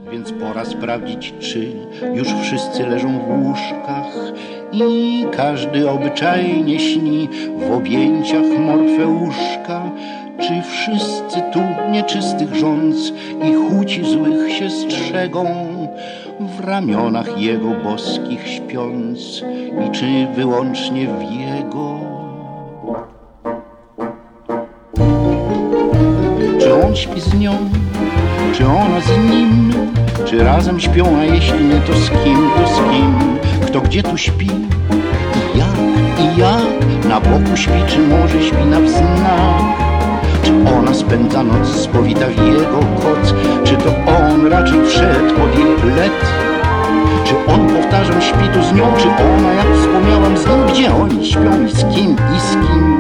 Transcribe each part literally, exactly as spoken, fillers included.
Więc pora sprawdzić, czy już wszyscy leżą w łóżkach i każdy obyczajnie śni w objęciach Morfeuszka. Czy wszyscy tu nieczystych rządz i chuci złych się strzegą, w ramionach jego boskich śpiąc, i czy wyłącznie w jego? Czy on śpi z nią, czy ona z nim, czy razem śpią, a jeśli nie, to z kim, to z kim? Kto gdzie tu śpi i jak, i jak? Na boku śpi, czy może śpi na wznak? Czy ona spędza noc spowita w jego koc? Czy to on raczej wszedł pod jej plet? Czy on, powtarzam, śpi tu z nią? Czy ona, jak wspomniałam, z nim? Gdzie oni śpią i z kim, i z kim?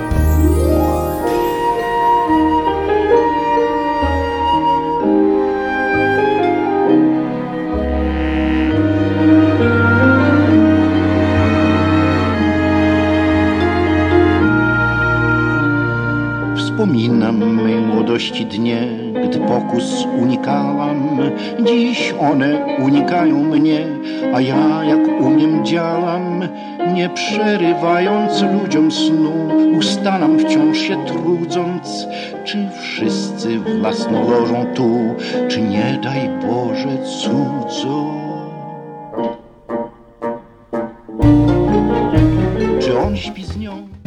Wspominam mej młodości dnie, gdy pokus unikałam. Dziś one unikają mnie, a ja jak umiem działam. Nie przerywając ludziom snu, ustalam wciąż się trudząc. Czy wszyscy własną lożą tu, czy nie daj Boże cudzą?